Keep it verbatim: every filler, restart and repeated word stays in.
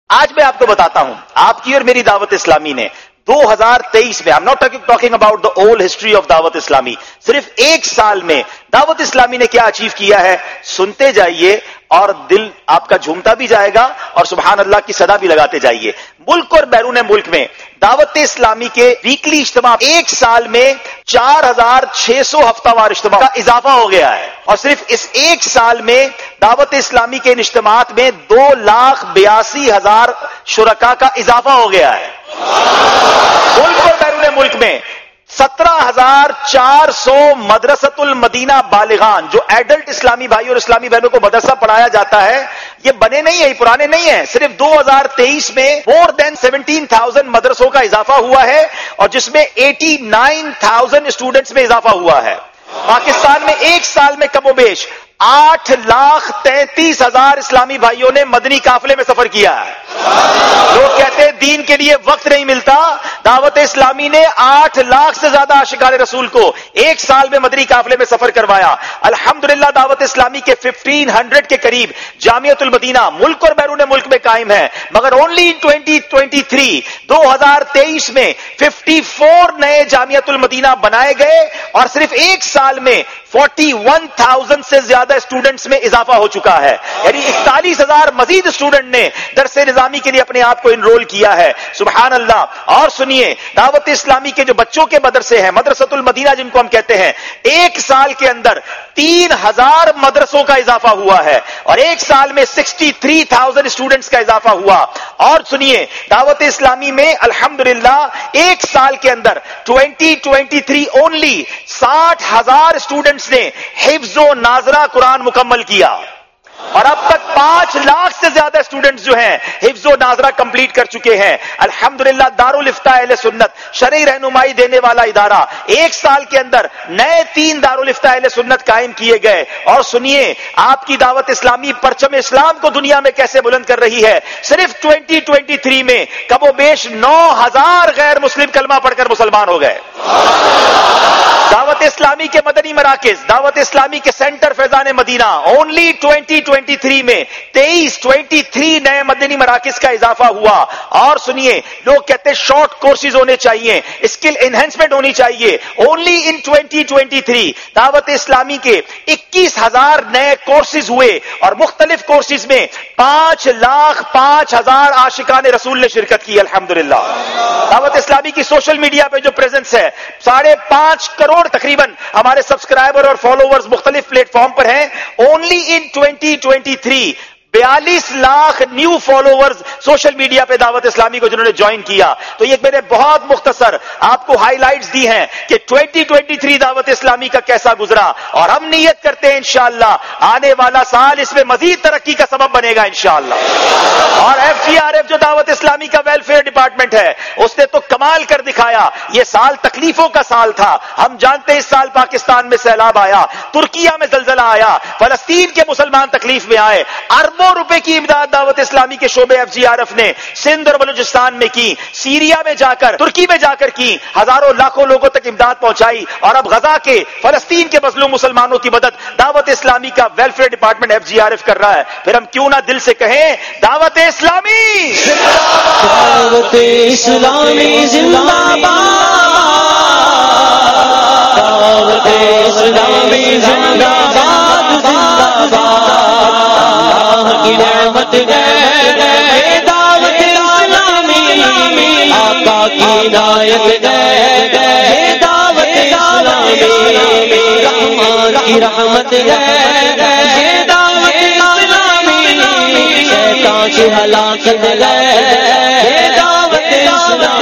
آج میں آپ کو بتاتا ہوں آپ کی اور میری دعوت اسلامی نے دو ہزار تیئیس میں، I'm not talking about the old history of دعوت اسلامی، صرف ایک سال میں دعوت اسلامی نے کیا اچیو کیا ہے، سنتے جائیے اور دل آپ کا جھومتا بھی جائے گا اور سبحان اللہ کی صدا بھی لگاتے جائیے۔ ملک اور بیرون ملک میں دعوت اسلامی کے ویکلی اجتماع ایک سال میں چار ہزار چھ سو ہفتہ وار اجتماع کا اضافہ ہو گیا ہے، اور صرف اس ایک سال میں دعوت اسلامی کے ان اجتماعات میں دو لاکھ بیاسی ہزار شرکا کا اضافہ ہو گیا ہے۔ ملک اور بیرون ملک میں سترہ ہزار چار سو مدرسۃ المدینہ بالغان، جو ایڈلٹ اسلامی بھائی اور اسلامی بہنوں کو مدرسہ پڑھایا جاتا ہے، یہ بنے نہیں ہیں، پرانے نہیں ہیں، صرف دو ہزار تیئیس میں مور دین سیونٹین تھاؤزینڈ مدرسوں کا اضافہ ہوا ہے، اور جس میں ایٹی نائن تھاؤزینڈ اسٹوڈنٹس میں اضافہ ہوا ہے۔ پاکستان میں ایک سال میں کم و بیش آٹھ لاکھ تینتیس ہزار اسلامی بھائیوں نے مدنی قافلے میں سفر کیا ہے۔ لوگ کہتے ہیں دین کے لیے وقت نہیں ملتا، دعوت اسلامی نے آٹھ لاکھ سے زیادہ عاشقان رسول کو ایک سال میں مدنی قافلے میں سفر کروایا۔ الحمدللہ دعوت اسلامی کے ففٹین ہنڈریڈ کے قریب جامعۃ المدینہ ملک اور بیرون ملک میں قائم ہے، مگر only in twenty twenty three دو ہزار تیئیس میں ففٹی فور نئے جامعۃ المدینہ بنائے گئے، اور صرف ایک سال میں فورٹی ون تھاؤزینڈ سے زیادہ اسٹوڈنٹس میں اضافہ ہو چکا ہے، یعنی اکتالیس ہزار مزید اسٹوڈنٹ نے درس نظامی کے لیے اپنے آپ کو انرول کیا ہے۔ سبحان اللہ۔ اور سنیے، دعوت اسلامی کے جو بچوں کے مدرسے ہیں، مدرسۃ المدینہ جن کو ہم کہتے ہیں، ایک سال کے اندر تین ہزار مدرسوں کا اضافہ ہوا ہے، اور ایک سال میں سکسٹی تھری تھاؤزینڈ اسٹوڈنٹس کا اضافہ ہوا۔ اور سنیے، دعوت اسلامی میں الحمدللہ ایک سال کے اندر ٹوینٹی ٹوینٹی تھری اونلی ساٹھ ہزار اسٹوڈنٹس نے حفظ و ناظرہ قرآن مکمل کیا، اور اب تک پانچ لاکھ سے زیادہ اسٹوڈنٹس جو ہیں حفظ و ناظرہ کمپلیٹ کر چکے ہیں۔ الحمدللہ دارالفتاء اہل سنت شرعی رہنمائی دینے والا ادارہ، ایک سال کے اندر نئے تین دارالفتاء اہل سنت قائم کیے گئے۔ اور سنیے، آپ کی دعوت اسلامی پرچم اسلام کو دنیا میں کیسے بلند کر رہی ہے۔ صرف ٹوینٹی ٹوینٹی تھری میں کم و بیش نو ہزار غیر مسلم کلمہ پڑھ کر مسلمان ہو گئے۔ دعوت اسلامی کے مدنی مراکز، دعوت اسلامی کے centre Faizan Madina, only twenty twenty three میں تیئیس ٹوینٹی تھری نئے مدنی مراکز کا اضافہ ہوا۔ اور سنیے، لوگ کہتے ہیں شارٹ کورسز ہونے چاہیے، اسکل انہینسمنٹ ہونی چاہیے، only in twenty twenty three Dawat Islami کے اکیس ہزار نئے کورسز ہوئے، اور مختلف کورسز میں پانچ لاکھ پانچ ہزار عاشقان رسول نے شرکت کی۔ الحمدللہ دعوت اسلامی کی سوشل میڈیا پہ جو پریزنس ہے، ساڑھے پانچ کروڑ تقریباً ہمارے سبسکرائبر اور فالوورز مختلف پلیٹ فارم پر ہیں۔ Only in twenty twenty three بیالیس lakh new followers social media پہ دعوت اسلامی کو جنہوں نے جوائن کیا۔ تو یہ میں نے بہت مختصر آپ کو ہائی لائٹس دی ہیں کہ twenty twenty three Dawat Islami کا کیسا گزرا، اور ہم نیت کرتے ہیں انشاءاللہ آنے والا سال اس میں مزید ترقی کا سبب بنے گا انشاءاللہ۔ اور ایف جی آر ایف جو دعوت اسلامی کا ویلفیئر ڈپارٹمنٹ ہے، اس نے تو کمال کر دکھایا۔ یہ سال تکلیفوں کا سال تھا، ہم جانتے ہیں اس سال پاکستان میں سیلاب آیا، ترکیہ میں زلزلہ آیا، فلسطین کے مسلمان تکلیف میں آئے، اربوں روپے کی امداد دعوت اسلامی کے شعبے ایف جی آر ایف نے سندھ اور بلوچستان میں کی، سیریا میں جا کر، ترکی میں جا کر کی، ہزاروں لاکھوں لوگوں تک امداد پہنچائی، اور اب غزہ کے، فلسطین کے مظلوم مسلمانوں کی مدد دعوت اسلامی کا welfare department F G R F کر رہا ہے۔ پھر ہم کیوں نہ دل سے کہیں دعوت اسلامی دعوت اسلامی زندہ باد، دعوت اسلامی زندہ باد، زندہ باد، اللہ کی نعمت ہے دعوت اسلامی، آقا کی عنایت ہے دعوت اسلامی، رحمان کی رحمت ہے دعوت اسلامی، شیطان کی ہلاکت ہے دعوت اسلامی۔